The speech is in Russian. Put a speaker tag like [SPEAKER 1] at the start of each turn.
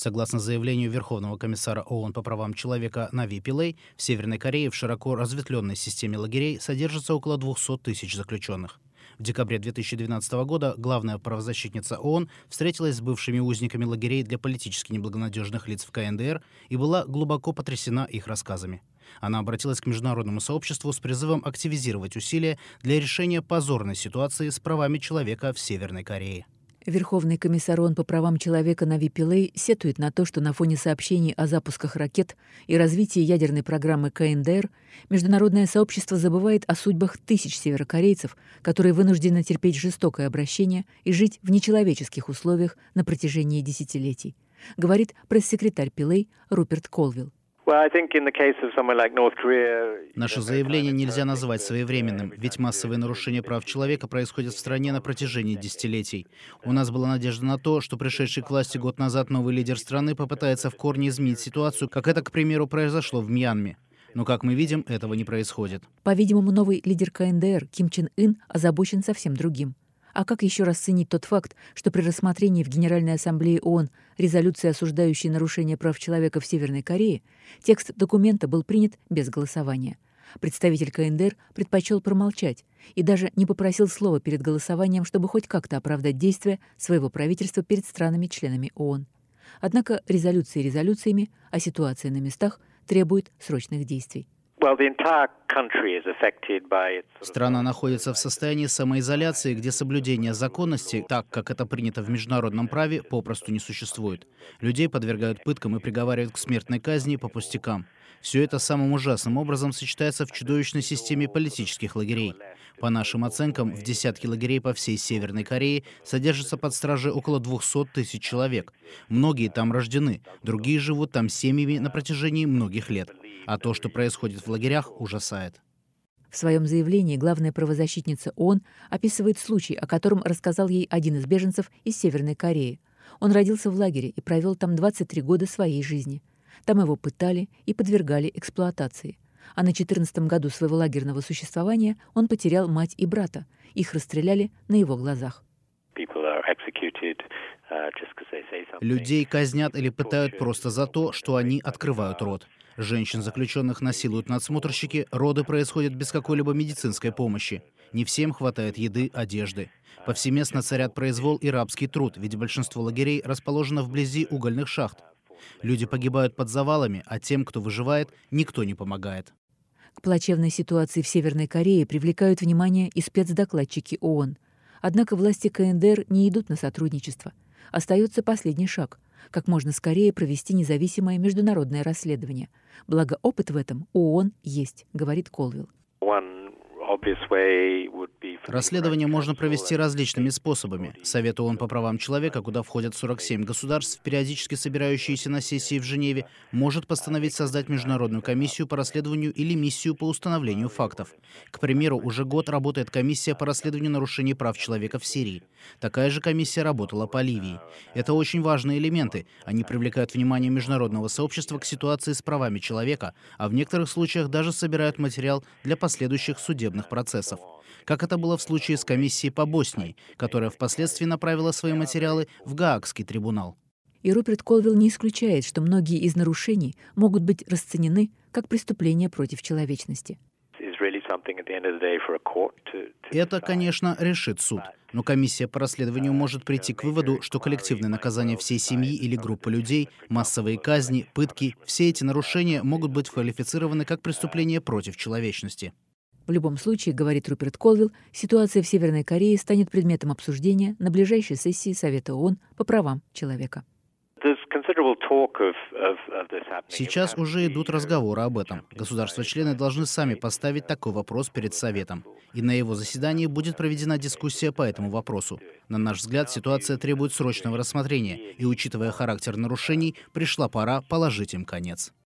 [SPEAKER 1] Согласно заявлению Верховного комиссара ООН по правам человека Нави Пиллэй, в Северной Корее в широко разветвленной системе лагерей содержится около 200 тысяч заключенных. В декабре 2012 года главная правозащитница ООН встретилась с бывшими узниками лагерей для политически неблагонадежных лиц в КНДР и была глубоко потрясена их рассказами. Она обратилась к международному сообществу с призывом активизировать усилия для решения позорной ситуации с правами человека в Северной Корее.
[SPEAKER 2] Верховный комиссар ООН по правам человека Нави Пиллэй сетует на то, что на фоне сообщений о запусках ракет и развитии ядерной программы КНДР международное сообщество забывает о судьбах тысяч северокорейцев, которые вынуждены терпеть жестокое обращение и жить в нечеловеческих условиях на протяжении десятилетий, говорит пресс-секретарь Пиллэй Руперт Колвилл.
[SPEAKER 1] Наше заявление нельзя назвать своевременным, ведь массовые нарушения прав человека происходят в стране на протяжении десятилетий. У нас была надежда на то, что пришедший к власти год назад новый лидер страны попытается в корне изменить ситуацию, как это, к примеру, произошло в Мьянме. Но, как мы видим, этого не происходит.
[SPEAKER 2] По-видимому, новый лидер КНДР Ким Чен Ын озабочен совсем другим. А как еще расценить тот факт, что при рассмотрении в Генеральной ассамблее ООН резолюции, осуждающей нарушение прав человека в Северной Корее, текст документа был принят без голосования? Представитель КНДР предпочел промолчать и даже не попросил слова перед голосованием, чтобы хоть как-то оправдать действия своего правительства перед странами-членами ООН. Однако резолюции резолюциями, а ситуация на местах требует срочных действий.
[SPEAKER 1] Страна находится в состоянии самоизоляции, где соблюдение законности, так как это принято в международном праве, попросту не существует. Людей подвергают пыткам и приговаривают к смертной казни по пустякам. Все это самым ужасным образом сочетается в чудовищной системе политических лагерей. По нашим оценкам, в десятки лагерей по всей Северной Корее содержится под стражей около 200 тысяч человек. Многие там рождены, другие живут там семьями на протяжении многих лет. А то, что происходит в лагерях, ужасает.
[SPEAKER 2] В своем заявлении главная правозащитница ООН описывает случай, о котором рассказал ей один из беженцев из Северной Кореи. Он родился в лагере и провел там 23 года своей жизни. Там его пытали и подвергали эксплуатации. А на 14-м году своего лагерного существования он потерял мать и брата. Их расстреляли на его глазах.
[SPEAKER 1] Людей казнят или пытают просто за то, что они открывают рот. Женщин, заключенных, насилуют надсмотрщики, роды происходят без какой-либо медицинской помощи. Не всем хватает еды, одежды. Повсеместно царят произвол и рабский труд, ведь большинство лагерей расположено вблизи угольных шахт. Люди погибают под завалами, а тем, кто выживает, никто не помогает.
[SPEAKER 2] К плачевной ситуации в Северной Корее привлекают внимание и спецдокладчики ООН. Однако власти КНДР не идут на сотрудничество. Остается последний шаг – как можно скорее провести независимое международное расследование. Благо опыт в этом у ООН есть, говорит Колвилл.
[SPEAKER 1] Расследование можно провести различными способами. Совет ООН по правам человека, куда входят 47 государств, периодически собирающиеся на сессии в Женеве, может постановить создать международную комиссию по расследованию или миссию по установлению фактов. К примеру, уже год работает комиссия по расследованию нарушений прав человека в Сирии. Такая же комиссия работала по Ливии. Это очень важные элементы. Они привлекают внимание международного сообщества к ситуации с правами человека, а в некоторых случаях даже собирают материал для последующих судебных процессов. Как это было в случае с комиссией по Боснии, которая впоследствии направила свои материалы в Гаагский трибунал.
[SPEAKER 2] И Руперт Колвилл не исключает, что многие из нарушений могут быть расценены как преступления против человечности.
[SPEAKER 1] Это, конечно, решит суд. Но комиссия по расследованию может прийти к выводу, что коллективное наказание всей семьи или группы людей, массовые казни, пытки – все эти нарушения могут быть квалифицированы как преступления против человечности.
[SPEAKER 2] В любом случае, говорит Руперт Колвилл, ситуация в Северной Корее станет предметом обсуждения на ближайшей сессии Совета ООН по правам человека.
[SPEAKER 1] Сейчас уже идут разговоры об этом. Государства-члены должны сами поставить такой вопрос перед Советом. И на его заседании будет проведена дискуссия по этому вопросу. На наш взгляд, ситуация требует срочного рассмотрения, и, учитывая характер нарушений, пришла пора положить им конец.